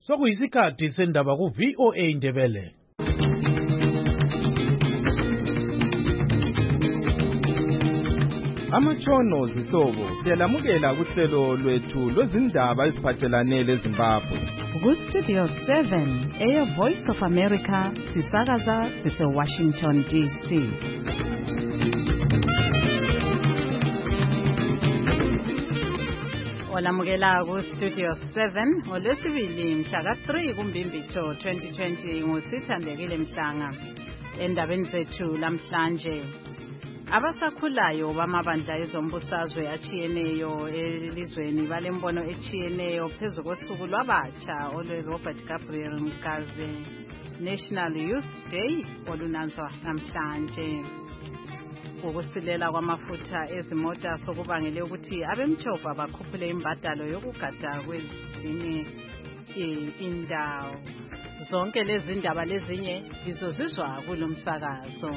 Sokuyisikhathi sendaba ku VOA Indebele. Amatshono zihlobo siyalamukela kuhlelo lwethu lwezindaba eziphathelane leZimbabwe. Ku Studio 7 eya Voice of America sisakaza sise Washington DC. Olamukela ku Studio 7 ngolwesibili mhla ka-3 kuMbimbithi 2020 ngusithandekile Mhlanga. Endabeni zethu lamhlanje, abasakhulayo bamabandla ezombusazwe achiyeneyo elizweni balembono echiyeneyo phezu kosuku lwabatsha olwe-Robert Gabriel Mugabe National Youth Day olunanzwa namhlanje. Ukusilela kwamafutha ezimota sokubangele ukuthi abemtshova bakhuphule imbadalo yokugada kwezinye indawo. Zonke lezi ndaba lezinye lizozizwa kulomsakazo.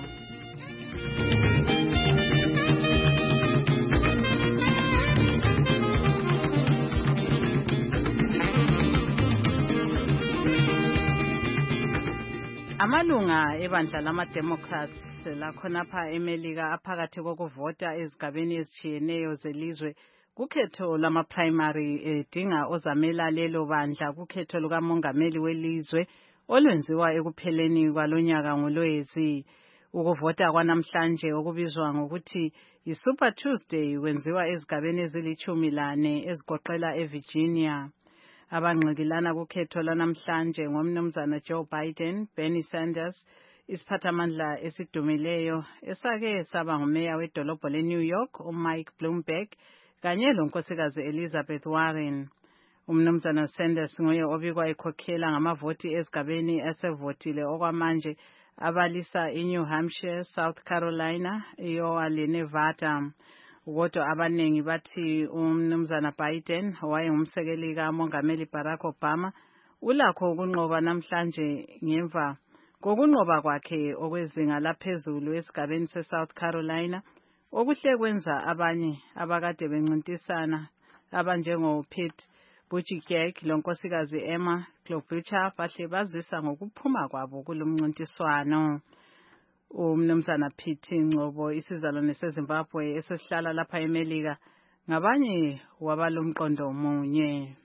Amalunga ebandla lama-Democrats lakhonapha eMelika aphakathi kokuvota ezigabeni ezichiyeneyo zelizwe kukhetho lama-primary edinga ozamela lelo bandla kukhetho lukamongameli welizwe olwenziwa ekupheleni kwalonyaka ngoLwezi. Ukuvota kwanamhlanje okubizwa ngokuthi yi-Super Tuesday wenziwa ezigabeni ezili-14 ezigoqela eVirginia. Abangqikilana kukhetho lanamhlanje ngomnumzana Joe Biden, Bernie Sanders, isiphathamandla esidumileyo esake saba ngumeya wedolobho leNew York, uMike Bloomberg, kanye lonkosikazi Elizabeth Warren. Umnumzana Sanders nguye obikwa ekhokhela ngamavoti ezigabeni asevotile okwamanje abalisa iNew Hampshire, South Carolina, Iowa leNevada. Kodwa abanengi bathi umnumzana Biden wayengumsekeli kamongameli Barack Obama ulakho ukunqoba namhlanje ngemva kokunqoba kwakhe okwezinga laphezulu esigabeni seSouth Carolina okuhle kwenza abanye abakade bencintisana abanjengoPete Buttigieg lonkosikazi Emma Klobuchar bahle bazisa ngokuphuma kwabo kulomncintiswano. Umnumzana Pete Ngcobo isizalwane seZimbabwe esesihlala lapha eMelika ngabanye wabalomqondo munye.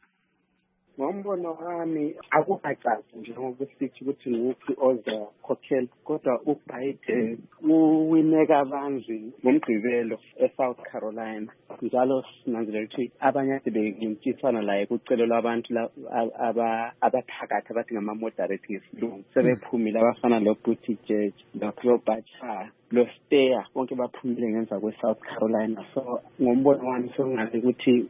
Ngombono wami akukacaci njengokusithi ukuthi nguphi ozakhokhela, kodwa uBiden uwine kabanzi ngomgqibelo eSouth Carolina. Njalo sinanzelela ukuthi abanye bebencintisana la kucelo lwabantu abaphakathi abathi ngama-moderate ngesilungu sebephumile abafana loButtigieg, loKlobuchar, loSteyer, bonke baphumile ngemva kweSouth Carolina. So ngombono wami sokungathi ukuthi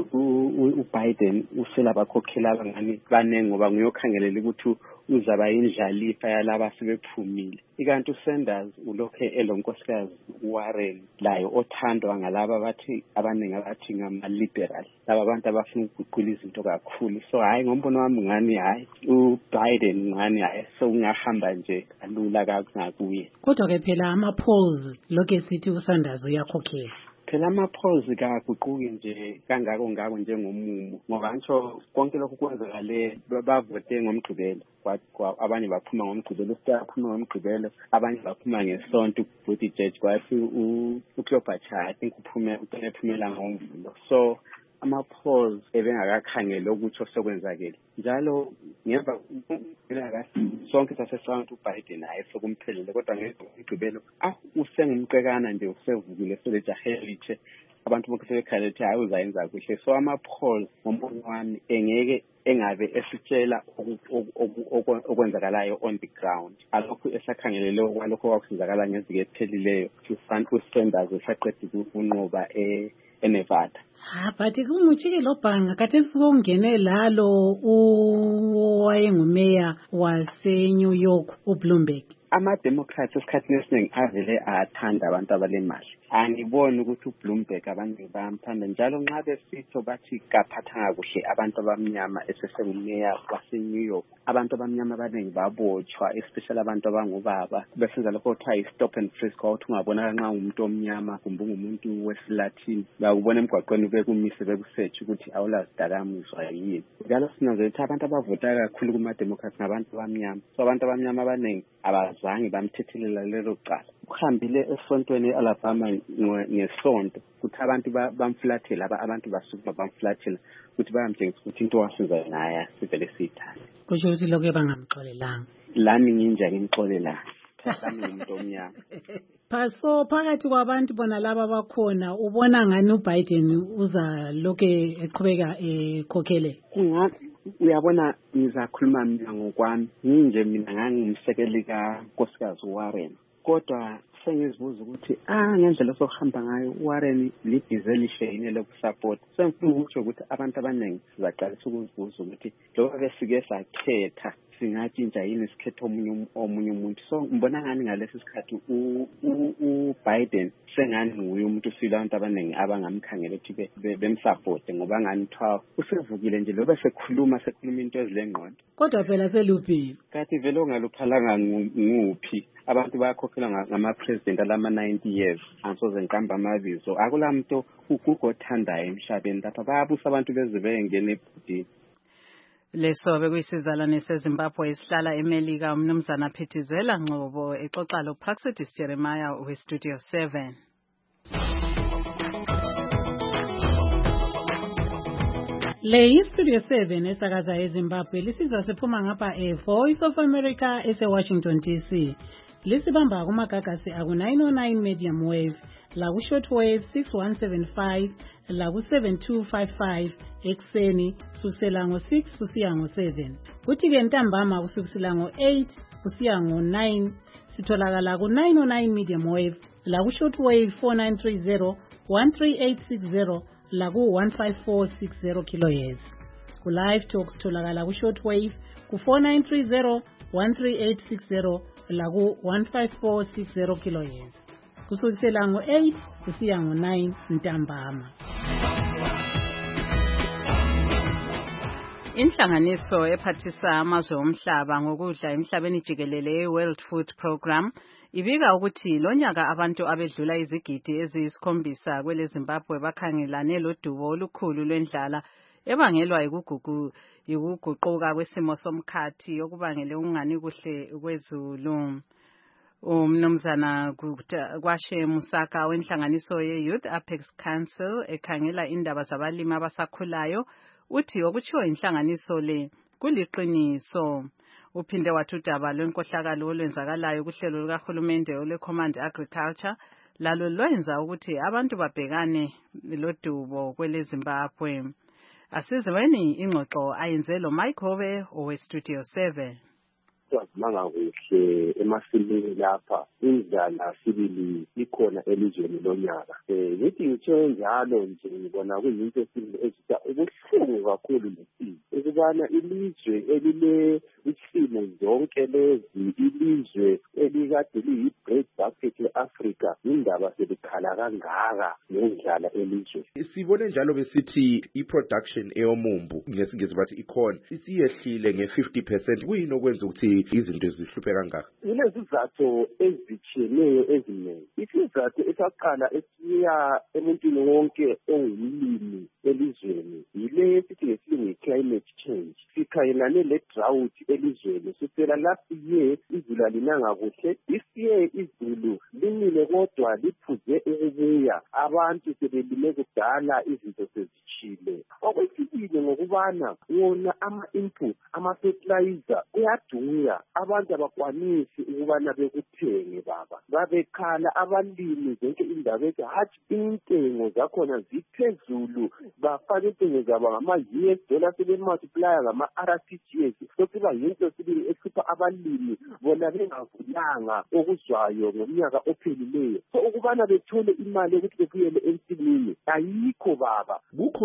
uBiden uselabakhokhela abangani banenge ngoba ngiyokhangelela ukuthi uzaba yindlalifa yalaba sebephumile. Ikanti uSanders ulokhe elonkosikazi Warren layo othandwa ngalaba bathi abaningi abathi ngama-liberal, laba abantu abafuna ukuguqula izinto kakhulu. So hayi ngombono wami ngani hayi uBiden ngani hayi so ungahamba nje kalula ngakuye. Kodwa-ke phela ama-polls lokhe sithi uSanders uyakhokhela. Phela ama-polls kaguquki nje kangako njengomumo ngoba ngisho konke lokhu kwenzakale bavote ngomgqibelo abanye baphuma ngomgqibelo, uSteyer ngomgqibelo, abanye baphuma ngesonto, uButtigieg kwathi uKlobuchar I think uphumela ngomvulo. So ama-polls ebengakakhangela ukuthi osokwenzakele njalo ngemva sonke sasesonto uBiden hayi sokumphelele, kodwa ngegqibelo usengumqekana nje usevukile selejahelithi abantu bonke sebekhala ukuthi hayi uzayenza kuhle. So ama-polls ngombono wami engeke engabe esitshela okwenzakalayo on the ground, alokhu esakhangelele okwalokho kwakusenzakala ngeviki ephelileyo uSanders esaqeda ukunqoba eNevada. But kungutshike lo bhanga kade sikongene lalo owayengumeya waseNew York uBloomberg. ama-Democrats esikhathini esiningi avele athanda abantu abalemali. Angiboni ukuthi uBloomberg abaningi bayamthanda njalo nxa besitho bathi kaphathanga kuhle abantu abamnyama esesengumeya waseNew York. Abantu abamnyama abaningi babotshwa, especially abantu abangobaba. Besenza lokho kuthiwa yi-stop and frisk, ukuthi ungabonakala nxa umuntu omnyama kumbe ungumuntu wesilathini. Bayakubona emgwaqweni bekumise bekusearch ukuthi awulazidakamizwa yini. Njalo sinanzela ukuthi abantu abavota kakhulu kuma-Democrats ngabantu abamnyama. So abantu abamnyama abaningi abazange bamthethelela lelo cala. Uhambile esontweni e-Alabama ngesonto ukuthi abantu bamfulathela, abantu basukuma bamfulathela ukuthi bayamtshengisa ukuthi into wasenza naye sivele siyithanda. Kusho ukuthi lokho bangamxolelanga. Lami nginjani ngimxolela? Thami umuntu omnyama. Phaso phakathi kwabantu bona laba bakhona ubona ngani uBiden uza lokho eqhubeka ekhokhele? Uyabona ngizakhuluma mina ngokwami. Nginje mina ngangumsekeli kaNkosikazi Warren. Kodwa sengizibuza ukuthi ngendlela sokuhamba ngayo Warren libhizelishe yini lokusupport. Sengifuna ukuthi ukuthi abantu abaningi sizaqalisa ukuzibuza ukuthi lokho besike sakhetha singatshintsha yini sikhetha omunye umuntu. So ngibona ngani ngalesi sikhathi uBiden sengani nguye umuntu sile abantu abaningi abangamkhangela ukuthi bemsupport ngoba ngani thwa usevukile nje lobe sekhuluma into ezilengqondo. Kodwa phela seluphi kathi vele ongaluphalanga nguphi abantu bayakhokhela ngama-president alama 90 years ansoze ngiqamba amabizo akulamuntu ukugothandayo emhlabeni lapha bayabusa abantu bezibe ngene ebhodini. Leso bekuyisizalwane seZimbabwe esihlala eMelika umnumzana Phithizela Ngcobo exoxa loPraxedis Jeremiah weStudio 7. Le iStudio 7 esakaza eZimbabwe lisizwa siphuma ngapha eVoice of America eseWashington DC. Lisibamba kumagagasi aku 909 medium wave, laku shortwave 6175, laku 7255 ekseni kusukela ngo6 kusiya ngo7. Kuthi ke ntambama kusukela ngo8 kusiya ngo9 sitholakala ku 909 medium wave, laku shortwave 4930, 13860, laku 15460 kHz. Ku live talk sitholakala ku shortwave ku 4930, 13860, laku 15460 kHz. Kusukela ngo8 kusiya ngo9 ntambama. Inhlanganiso ephathisa amazwe omhlaba ngokudla emhlabeni jikelele World Food Program ibika ukuthi lonyaka abantu abedlula izigidi eziyisi7 kwele Zimbabwe bakhangelane lodubo olukhulu lwendlala ebangelwa yikuguquka kwesimo somkhathi okubangele ungani kuhle kwezulu. Umnumzana Kwashe Musaka wenhlanganiso ye-Youth Apex Council ekhangela indaba zabalimi abasakhulayo uthi okutshiwo inhlanganiso le kuliqiniso. Uphinde wathi udaba lwenkohlakalo olwenzakalayo kuhlelo lukahulumende olwe-Command Agriculture lalo lwenza ukuthi abantu babhekane lodubo kwele Zimbabwe. Asizweni ingxoxo ayenze lo Mike Hobe oweStudio 7. Manga kuhle emasimini lapha indlala sibili ikhona elizweni lonyaka. Ngithi ngitsho njalo nje ngibona kuyinto esibili ezitha ubuhlungu kakhulu lesimo ukubana ilizwe elile isimo zonke lezi ilizwe elikade liyi-bread basket e-Africa indaba selikhala kangaka ngendlala elizwe. Sibone njalo besithi i-production eyomumbu ngesingisi bathi ikhona isiyehlile nge-50%. Kuyini okwenza ukuthi izinto zihluphe kangaka? Ilezizathu ezitshiyeneyo eziningi. Isizathu esaqala esiya emuntwini wonke ongumlimi elizweni yile sithi ngesilungu climate change. Sikhayelane le-drought elizweni. Sisela last year izulu alinanga kuhle. This year izulu linile kodwa liphuze ukubuya. Abantu sebelime kudala izinto sezitshile. Okwesibili ngokubana wona ama-input, ama-fertilizer uyadura. Abantu abakwanisi ukubana bekuthenge baba. Babekhala abalimi zonke indaba ethi hathi intengo zakhona ziphezulu. Bafaka intengo zabo ngama-US dollar sebemultiplya ngama-RTGS. Sokuba yinto sibili ehlupha abalimi bona bengavulanga okuzwayo ngomnyaka ophelileyo. So ukubana bethole imali ukuthi bebuyele ensimini ayikho baba. Kukho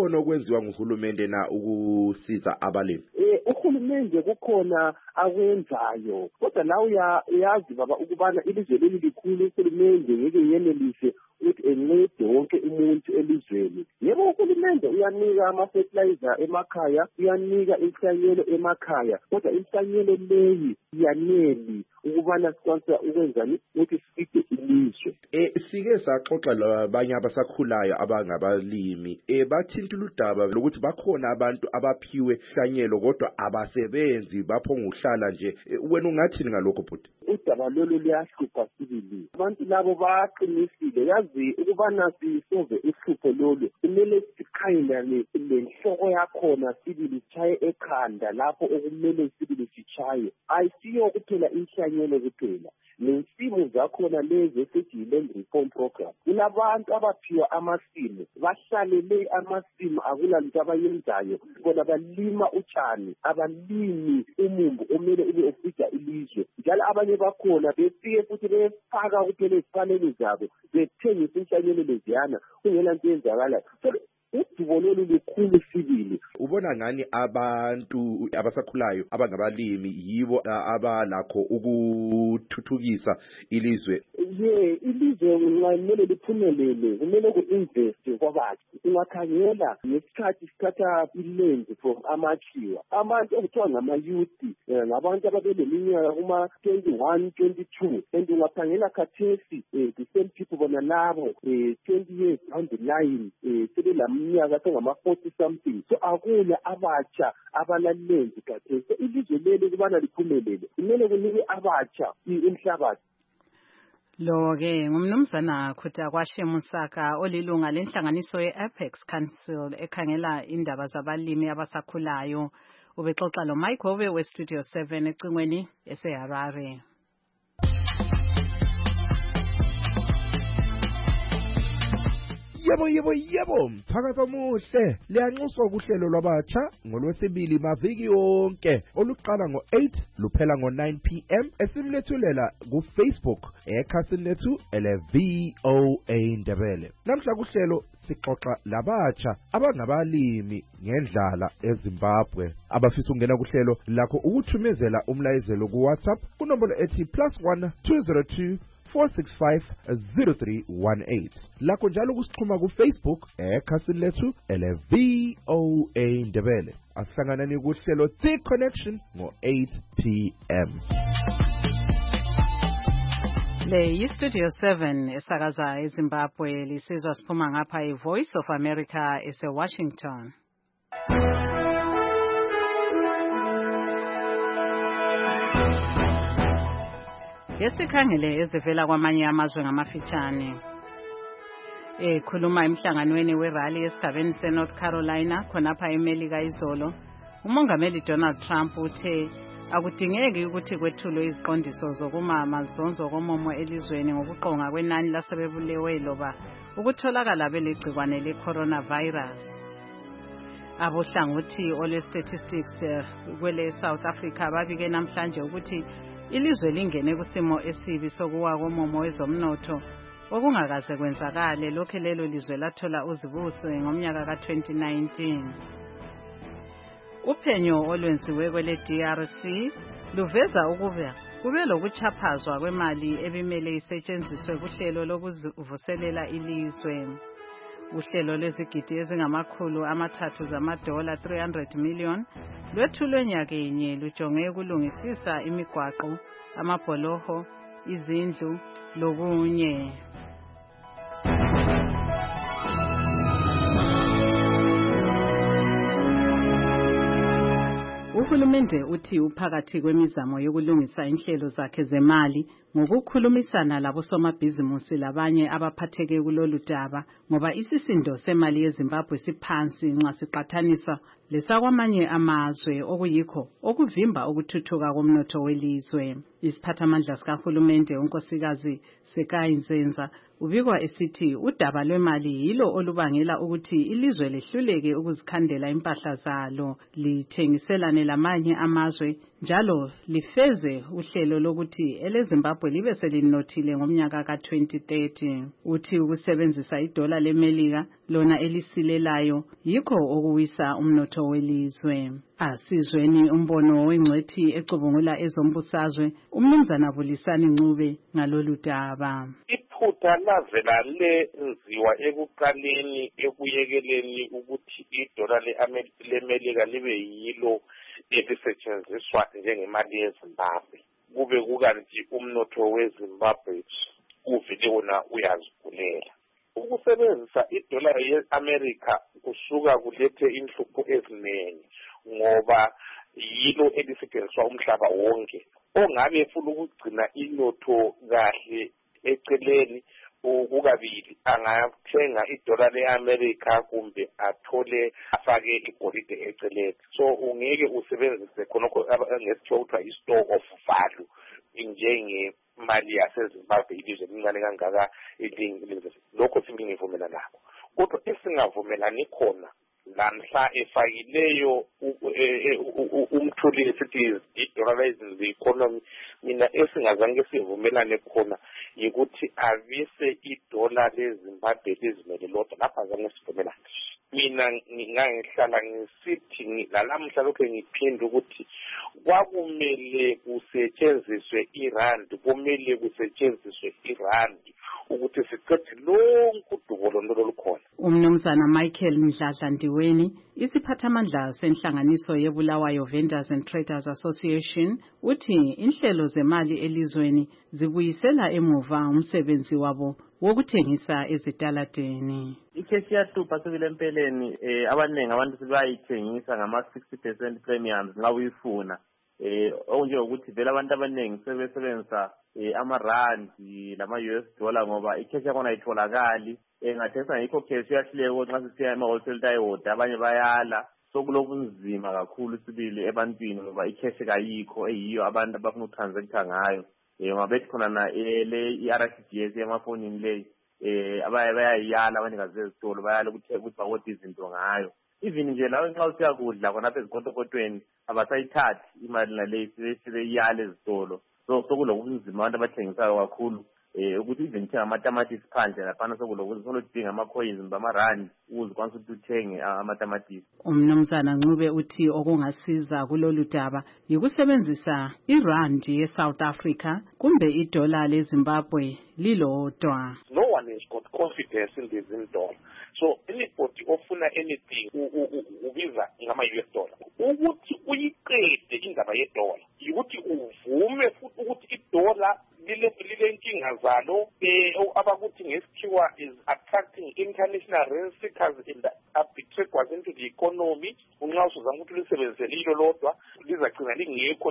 kukhona okwenziwa nguhulumende na ukusiza abalimi? Uhulumende kukhona akwenzayo, kodwa la uyazi baba ukubana ilizwe leli likhulu, uhulumende ngeke yenelise ukuthi encede wonke umuntu elizweni. Yebo, uhulumende uyanika ama-fertilizer emakhaya, uyanika inhlanyelo emakhaya, kodwa inhlanyelo leyi yaneli ukubana sikwanisa ukwenzani ukuthi sifike ilizwe. Sike saxoxa labanye abasakhulayo abangabalimi bathinta udaba lokuthi bakhona abantu abaphiwe hlanyelo kodwa abasebenzi baphonga uhlala nje. Wena ungathini ngalokho bhuti? Udaba lolu liyahlupha sibili. Abantu labo baqinisile, yazi ukubana sisolve uhlupho lolu kumele sikhayelane lenhloko yakhona sibili sichaye ekhanda lapho okumele sibili sichaye. Ayisiyo kuphela inhlanyelo kuphela, nesimo zakhona lezi esithi yi-land reform program. Kunabantu abaphiwa amasimu, bahlalele amasimu, akulanto abayenzayo, bona balima utshani, abalimi umumbu omele ube ufika ilizwe. Njalo abanye bakhona befike futhi befaka kuphela ezifaneni zabo, bethengisa inhlanyelo leziyana kungela nto yenzakalayo. Udubo lolu lukhulu sibili. Ubona ngani abantu abasakhulayo abangabalimi yibo abalakho ukuthuthukisa ilizwe? Ilizwe kumele liphumelele, kumele ku-invest kwabantu. Ungakhangela ngesikhathi sithatha i-land from amakhiwa, abantu okuthiwa ngama-youth, ngabantu ababeleminyaka kuma-21, 22, and ungakhangela khathesi the same people bona labo 20 years down the line sebelaminyaka sengama-40 something. So akula abatsha abalalenzi khathesi. So ilizwe leli kubana liphumelele kumele kunike abatsha umhlabathi. Lo-ke ngumnumzana Khutakwashe Musaka olilunga lenhlanganiso ye-Apex Council ekhangela indaba zabalimi abasakhulayo. Ubexoxa lo Mike Hove we-Studio 7 ecingweni eseHarare. Yebo, mthakazo muhle. Liyanxuswa kuhlelo lwabatsha ngolwesibili maviki yonke oluqala ngo-8 luphela ngo-9 p.m. esimlethulela ku-Facebook ekhasini lethu ele-VOA Ndebele. Namhla kuhlelo sixoxa labatsha abangabalimi ngendlala eZimbabwe. Abafisa ukungena kuhlelo lakho ukuthumezela umlayezelo ku-WhatsApp kunombolo ethi +1 202 465-0318. Lakho njalo kusixhuma ku-Facebook ekhasini lethu ele-VOA Ndebele. Asihlanganani kuhlelo The Connection ngo-8 p.m. Le yi-Studio 7 esakaza eZimbabwe lisizwa siphuma ngapha i-Voice of America ese-Washington. Yesikhangele ezivela kwamanye amazwe ngamafitshane. Khuluma emhlanganweni we-rally esigabeni se-North Carolina khonapha eMelika izolo. Umongameli Donald Trump uthe akudingeki ukuthi kwethulwe iziqondiso zokuma mazonzo komomo elizweni ngokuqonga kwenani lasebebulewe loba ukutholakala belegcikwane le-coronavirus. Abohlangothi olwe-statistics kwele South Africa babike namhlanje ukuthi ilizwe lingene kusimo esibi sokuwa komomo wezomnotho okungakaze kwenzakale lokho lelo lizwe lathola uzibuso ngomnyaka ka-2019. Uphenyo olwenziwe kwele DRC luveza ukuba kube lokuchaphazwa kwemali ebimele isetshenziswe kuhlelo lokuvuselela ilizwe. Uhlelo lwezigidi ezingama-300 zamadola 300 million lwethulwe nyakenye lujonge ukulungisisa imigwaqo, amabholoho, izindlu lokunye. Uhulumende uthi uphakathi kwemizamo yokulungisa inhlelo zakhe zemali ngokukhulumisana labosomabhizimusi labanye abaphatheke kulolu daba ngoba isisindo semali yeZimbabwe siphansi nxa siqathaniswa lesakwamanye amazwe okuyikho okuvimba ukuthuthuka komnotho welizwe. Isiphathamandla sikahulumende unkosikazi Sekai Nzenza ubikwa esithi udaba lwemali yilo olubangela ukuthi ilizwe lehluleke ukuzikhandela impahla zalo lithengiselane lamanye amazwe njalo lifeze uhlelo lokuthi eleZimbabwe libe selinothile ngomnyaka ka-2030. Uthi ukusebenzisa idola leMelika lona elisilelayo yikho okuwisa umnotho welizwe. Asizweni umbono wengcwethi ecubungula ezombusazwe uMnumzana Bulisani Ncube ngalolu daba. Iphutha lavela lenziwa ekuqaleni ekuyekeleni ukuthi idola leMelika libe yilo elisetshenziswa njengemali yeZimbabwe. Kube kukanti umnotho weZimbabwe uvele wona uyazigulela. Ukusebenzisa idola ye-America kusuka kulethe inhlupho eziningi ngoba yilo elisetshenziswa umhlaba wonke. Ongabe funa ukugcina inotho kahle eceleni ukabili angathenga idola le-America kumbe athole afake igolide eceleni. So ungeke usebenzise khonokho ngesithiwa kuthiwa i-store of value njengemali yaseZimbabwe ilizwe lincane kangaka lokho singivumela nakho. Kodwa esingavumelani khona lamhla efakileyo umthuli esithi i-dollarizing the economy, mina esingazange sivumelane khona yikuthi avise idola leZimbabwe lizimele lodwa. Lapha azange sivumelane. Mina ngingangihlala ngisithi lalamhla lokho ngiphinda ukuthi kwakumele kusetshenziswe irandi, kumele kusetshenziswe irandi ukuthi siqede lonke udubo olukhona. Umnumzana Michael Mdladla Ndiweni, isiphathamandla senhlanganiso yeBulawayo Vendors and Traders Association, uthi inhlelo zemali elizweni zibuyisela emuva umsebenzi wabo wokuthengisa ezitaladeni. Ikheshi yahlupha sibile empeleni abaningi abantu sebayithengisa ngama-60% premiums nxa uyifuna. Okunjengokuthi vele abantu abaningi sebesebenzisa amarandi lama-US dollar ngoba ikheshi yakhona ayitholakali. Ngathengisa ngikho kheshi yahluleka nxa sisiya ema-wholesale tayiwoda abanye bayala. Sokulobunzima kakhulu sibili ebantwini ngoba ikheshi kayikho eyiyo abantu abafuna ukutransacta ngayo. Ngabethi khona na le i-RTGS emafonini leyi bayayala abanikazi bezitolo bayala ukuthi bakoda izinto ngayo. Even nje lawe nxa usiya kudla khonapha ezikotokotweni abasayithathi imali naleyi sebeyiyala ezitolo. So sokulobunzima abantu abathengisayo kakhulu ukuthi even thenga amatamatisi phandle laphana sokulodinga ama-coins bamarandi ukuze ukwanise ukuthi uthenge amatamatisi. Umnumzana Ncube uthi okungasiza kulolu daba yikusebenzisa irandi ye-South Africa kumbe idola leZimbabwe lilodwa. No one has got confidence in this dollar. So anybody ofuna anything ubiza ngama-US dollar. Ukuthi uyiqede indaba yedola yikuthi uvume futhi ukuthi idola lile nkinga zalo abakuthi ngesikhiwa is attracting international rent seekers and arbitrageurs into the economy. Unxa usuzama ukuthi lisebenzise lilo lodwa lizagcina lingekho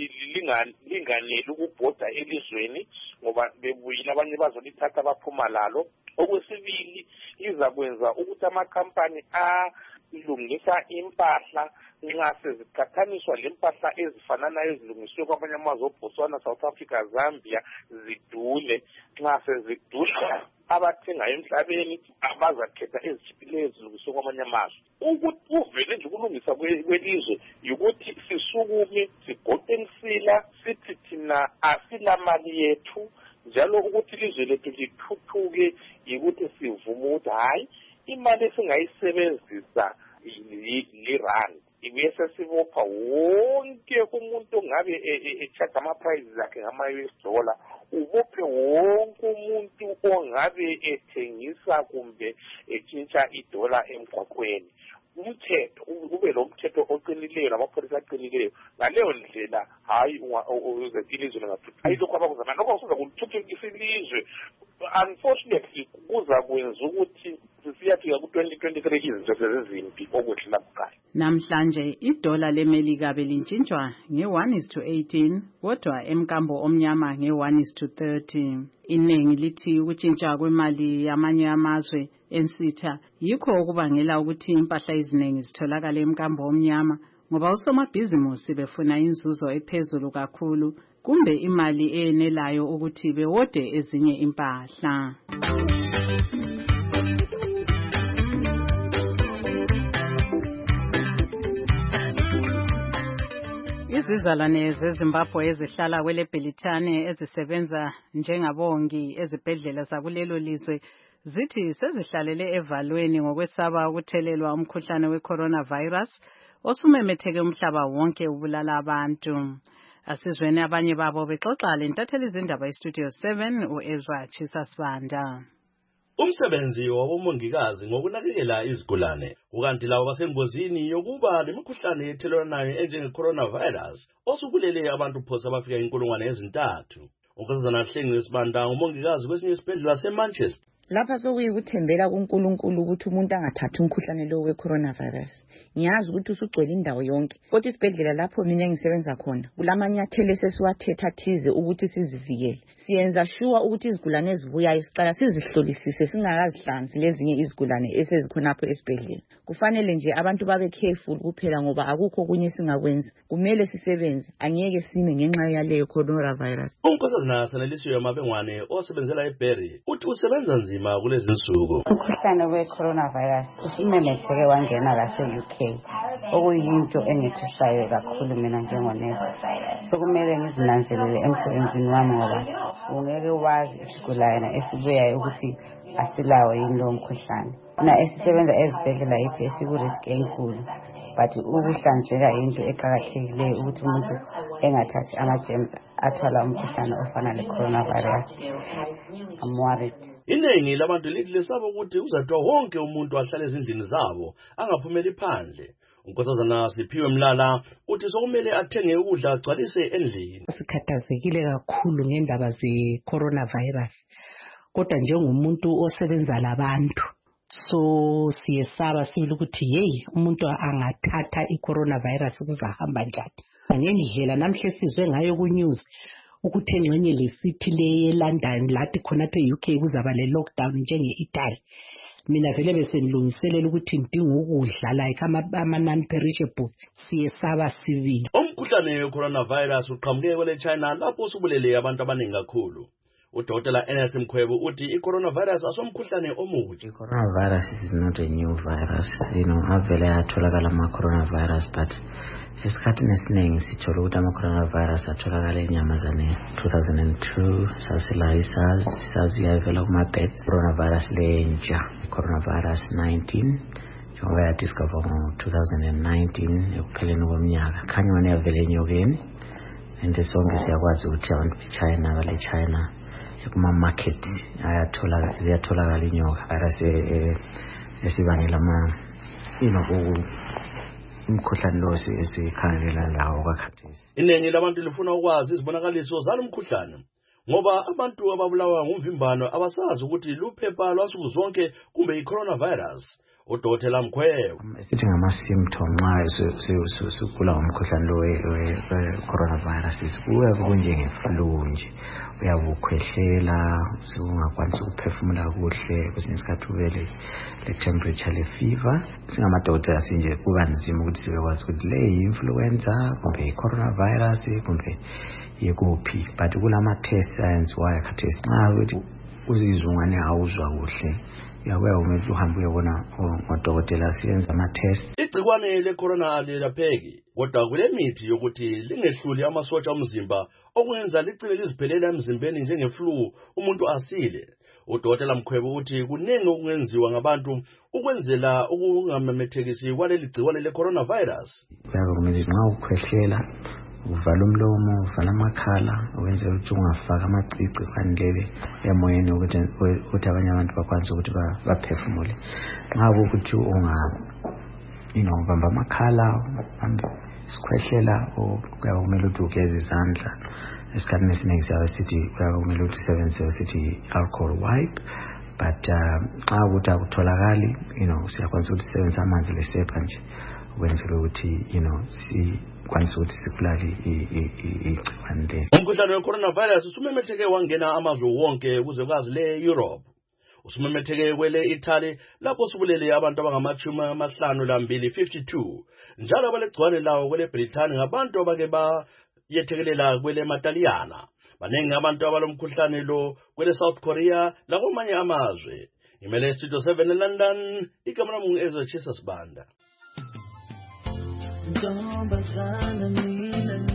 linganeli ukubhoda elizweni ngoba bebuyile abanye bazolithatha baphuma lalo. Okwesibili izakwenza ukuthi amakhampani alungisa impahla nxa seziqathaniswa lempahla ezifananayo ezilungiswe kwamanye amazwe oBotswana, South Africa, Zambia zidule. Nxa sezidula abathengayo emhlabeni abazakhetha ezitshiphileyo ezilungiswe kwamanye amazwe. Ukuthi uvele nje ukulungisa kwelizwe yikuthi sisukume sigoqe insila sithi thina asilamali yethu njalo ukuthi ilizwe lethu lithuthuke yikuthi sivume ukuthi hayi imali esingayisebenzisa lirandi. Ibuye sesibopha wonke umuntu ongabe echarge ama-prices akhe ngama-US dollar, ubophe wonke umuntu ongabe ethengisa kumbe etshintsha idola emgwaqweni. Umthetho kube lo mthetho oqinileyo namapholisa aqinileyo. Ngaleyo ndlela hayi ilizwe lingathuthuka. Ayilokho abakuzama lokho kusuza kuthuthukisa ilizwe. Unfortunately kuza kwenza ukuthi sisiyafika ku-2023 izinto sezizimbi okwedlula kuqala. Namhlanje idola leMelika belintshintshwa nge-1:18 kodwa emkambo omnyama nge-1:30. Iningi lithi ukutshintsha kwemali yamanye amazwe ensitha yikho okubangela ukuthi impahla eziningi zitholakala emkambo omnyama ngoba usomabhizimusi befuna inzuzo ephezulu kakhulu kumbe imali enelayo ukuthi bewode ezinye impahla. Izizalwane zeZimbabwe ezihlala kwele Bhelithane ezisebenza njengabongi ezibhedlela zakulelo lizwe zithi sezihlalele evalweni ngokwesaba ukuthelelwa umkhuhlane we-coronavirus osumemetheke umhlaba wonke ubulala abantu. Asizweni abanye babo bexoxa lentatheli izindaba eStudio 7 uEzra Chisasibanda. Umsebenzi wabomongikazi ngokunakekela izigulane ukanti labo basengozini yokuba lemikhuhlane ethelelanayo enjenge-coronavirus osubulele abantu phosa abafika 3,000. Unkosazana Hlengiwe Sibanda ngumongikazi kwesinye isibhedlela seManchester. Lapha sokuyikuthembela kuNkulunkulu ukuthi umuntu angathathi umkhuhlane lo we-coronavirus. Ngiyazi ukuthi usugcwele indawo yonke. Kodwa isibhedlela lapho mina ngisebenza khona kulamanyathelo esesiwathetha thize ukuthi sizivikele. Siyenza sure ukuthi izigulane ezibuyayo siqala sizihlolisise singakazihlanzi lezinye izigulane esezikhona lapho esibhedlela. Kufanele nje abantu babe careful kuphela ngoba akukho kunye singakwenza. Kumele sisebenze, angeke sime ngenxa yaleyo coronavirus. Unkosazana Sanelisiwe Mabengwane osebenzela eBerry uthi usebenza nzima kulezi nsuku. Umkhuhlane we-coronavirus usumemetheke wangena lase-UK okuyinto engithusayo kakhulu mina njengonesi. Sokumele ngizinanzelele emsebenzini wami ngoba ungeke wazi isigulane esibuyayo ukuthi asilawo yini lo mkhuhlane. Na esisebenza ezibhedlela yithi esikurisk enkulu but ukuhlanzeka into eqhakathekileyo ukuthi umuntu engathathi ama-germs athwala umkhuhlane ofana le-coronavirus. I'm worried. Iningi labantu lisaba ukuthi uzathiwa wonke umuntu ahlale ezindlini zabo angaphumeli phandle. Unkosazana Siphiwe Mlala uthi sokumele athenge ukudla agcwalise endlini. Sikhathazekile kakhulu ngendaba ze-coronavirus. Kodwa njengomuntu osebenza labantu so siyesaba sibili ukuthi umuntu angathatha i-coronavirus kuzahamba njani. Ngendlela namhle sizwe ngayo ku-news ukuthi engxenye lesithi le-London lathi khonapha e-UK kuzaba le-lockdown njenge-Italy. Mina vele besenilungiselela ukuthi ngidinga ukudla like ama-non-perishables siyesaba sibili. Umkhuhlane we-coronavirus uqhamuke kwele China lapho usubulele abantu abaningi kakhulu. Udokotela NS Mkhwebo uthi i-coronavirus asomkhuhlane omutsha. Coronavirus is not a new virus. Avele atholakala ama-coronavirus but esikhathini esiningi sithola ukuthi ama-coronavirus atholakala enyamazane 2002 sasilaya isazi yavela kuma-bats. Coronavirus lentsha i-coronavirus 19 njengoba yadiscover ngo-2019 ekupheleni komnyaka. Khanya wona yavela enyokeni and sonke siyakwazi ukuthi abantu beChina bale China kuma-market ziyatholakala inyoka esibangela umkhuhlane lo esikhangela ngawo kwakhathesi. Iningi labantu lifuna ukwazi izibonakaliso zalo mkhuhlane ngoba abantu ababulawa ngumvimbano abasazi ukuthi luphepha lwasuku zonke kumbe i-coronavirus. Udokotela Mkhwebo sithi ngama-symptom nxa sugula ngumkhuhlane lo we-coronavirus kuya kunjenge-flu nje. Uyabe ukhwehlela ungakwanisi ukuphefumula kuhle kwesinye isikhathi ube le-temperature le-fever. Singamadokotela sinje kuba nzima ukuthi sibekwazi ukuthi le yi-influenza kumbe i-coronavirus kumbe yikuphi but kulama-test ayenziwayo khathesi nxa ukuthi uzizwa ungane awuzwa kuhle uyabuya umuntu uhambe uyobona ngodokotela siyenza ama-test. Igcikwane le-corona alilapheki kodwa kule mithi yokuthi lingehluli amasotsha omzimba okwenza ligcine liziphelela emzimbeni njenge-flu umuntu asile. Udokotela Mkhwebo uthi kuningi okungenziwa ngabantu ukwenzela ukungamemethekisi kwaleli gcikwane le-coronavirus. Kuyabe kumele nxa ukhwehlela uvala umlomo uvala amakhala ukwenzela ukuthi ungafaka amacici kwanilele emoyeni ukuthi abanye abantu bakwanise ukuthi baphefumule. Nxa ukuthi ubamba amakhala isikhwehlela kuyabe kumele ukuthi ugeze izandla. Esikhathini esiningi siyabe sithi kuyabe kumele ukuthi usebenzise sithi alcohol wipe but nxa ukuthi akutholakali siyakwanisa ukuthi sisebenzise amanzi lesepha nje ukwenzela ukuthi sikwanisa ukuthi sibulale igciwane leli. Umkhuhlane we-coronavirus usumemetheke wangena amazwe wonke kuze kwazi le-Europe. Usumemetheke kwele Italy lapho usubulele abantu abangama-52 njalo abalegcikwane lawo kwele Britani ngabantu abake bayethekelela kwele Mataliyana. Baningi abantu abalomkhuhlane lo kwele South Korea lakwamanye amazwe. Imele Studio 7 eLondon, igama lami ngu-Ezra Chisasibanda.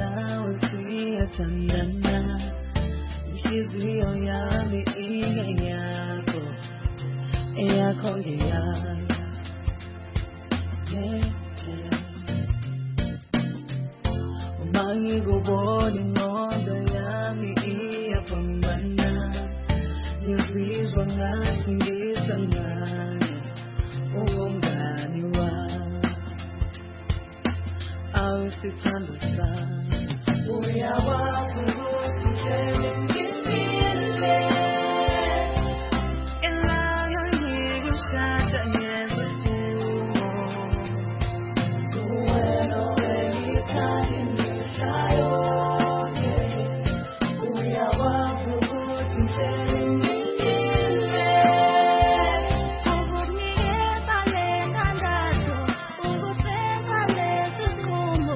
angikuboni ingqondo yami iyapambana ngizizwa ngathi ngisangane ungumngani wami awusithando sami uyakwazi ukuthi hlele ngimile elanga ngikushada ngebusuku kuwena owengithanda imihla yonke uyakwazi ukuthi hlele ngimile ukukunikeza le ndandatho ukubeka lesi sinqumo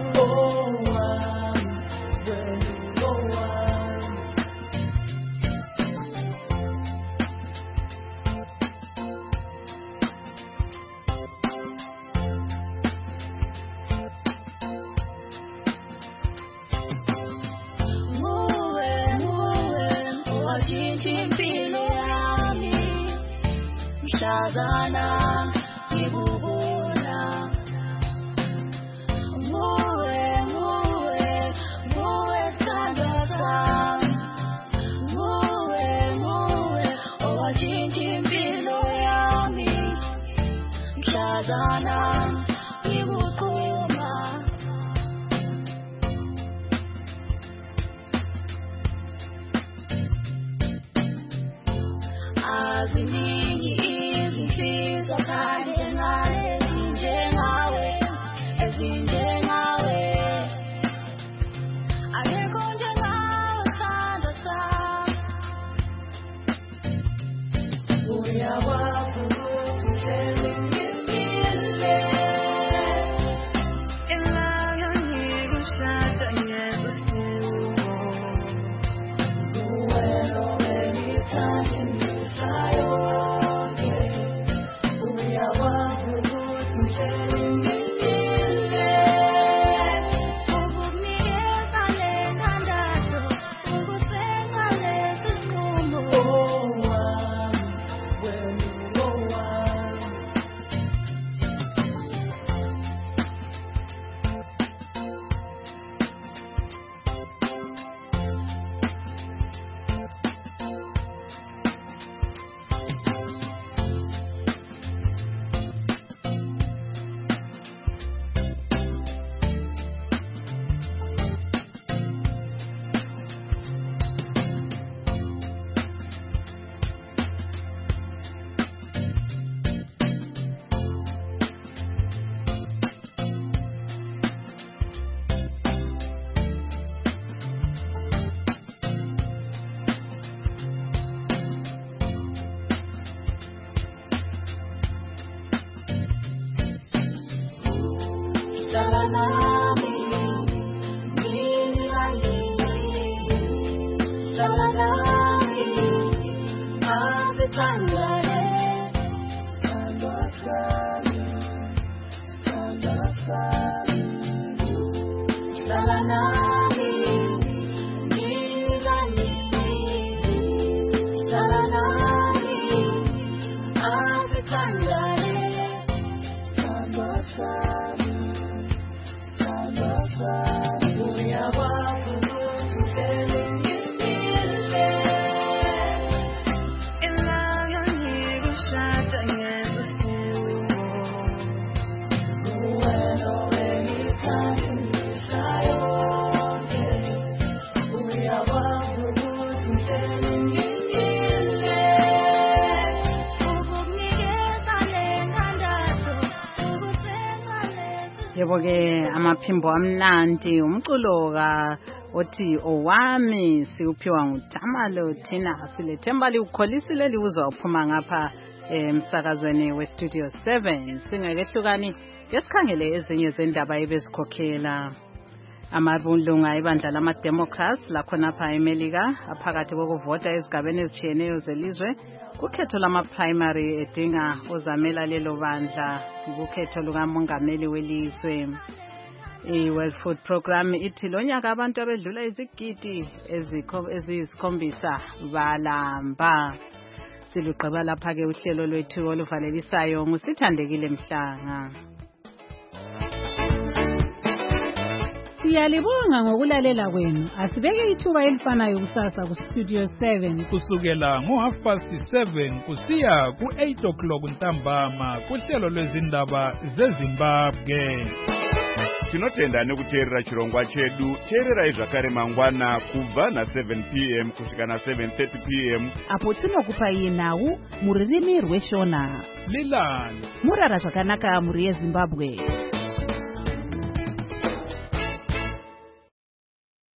impilo yami mhlazana ngikubona nguwe sithandwa sami nguwe owathinta impilo yami mhlazana ngikuquma aziningi izinhliziyo kandi encane ezinjengawe akekho njengawe sithandwa sami uyakwazi ukuthi uhlele ngimile elanga ngikushada ngebusuku kuwena owengithanda imihla yonke uyakwazi ukuthi uhlele ngimile ukukunikeza le ndandatho ukubeka lesi sinqumo Yebo-ke amaphimbo amnandi umculo othi owami siuphiwa nguJamalo Thina silethemba liukholisile liuzwa uphuma ngapha emsakazweni weStudio 7 singakehlukani ngesikhangele ezinye zendaba ebezikhokhela amabulunga ibandla lama-Democrats lakhonapha eMelika aphakathi kokuvota ezigabeni ezitshiyeneyo zelizwe kukhetho lama-primary edinga uzamela lelo bandla kukhetho lukamongameli welizwe. I-World Food Program ithi lonyaka abantu abedlula izigidi eziyisikhombisa balamba. Siluqaba lapha-ke uhlelo lwethu oluvalelisayo nguSithandekile Mhlanga. Siyalibonga ngokulalela kwenu. Asibeke ithuba elifanayo kusasa ku Studio 7 kusukela ngo7:30 kusiya ku8 ntambama kuhlelo lwezindaba zeZimbabwe. Tinotenda nekuteerera chirongwa chedu. Teererai zvakare mangwana kubva na7 p.m. kusvika na7:30 p.m. apo tinokupai nhau mururimi rweshona. Lilani murara zvakanaka muri yeZimbabwe.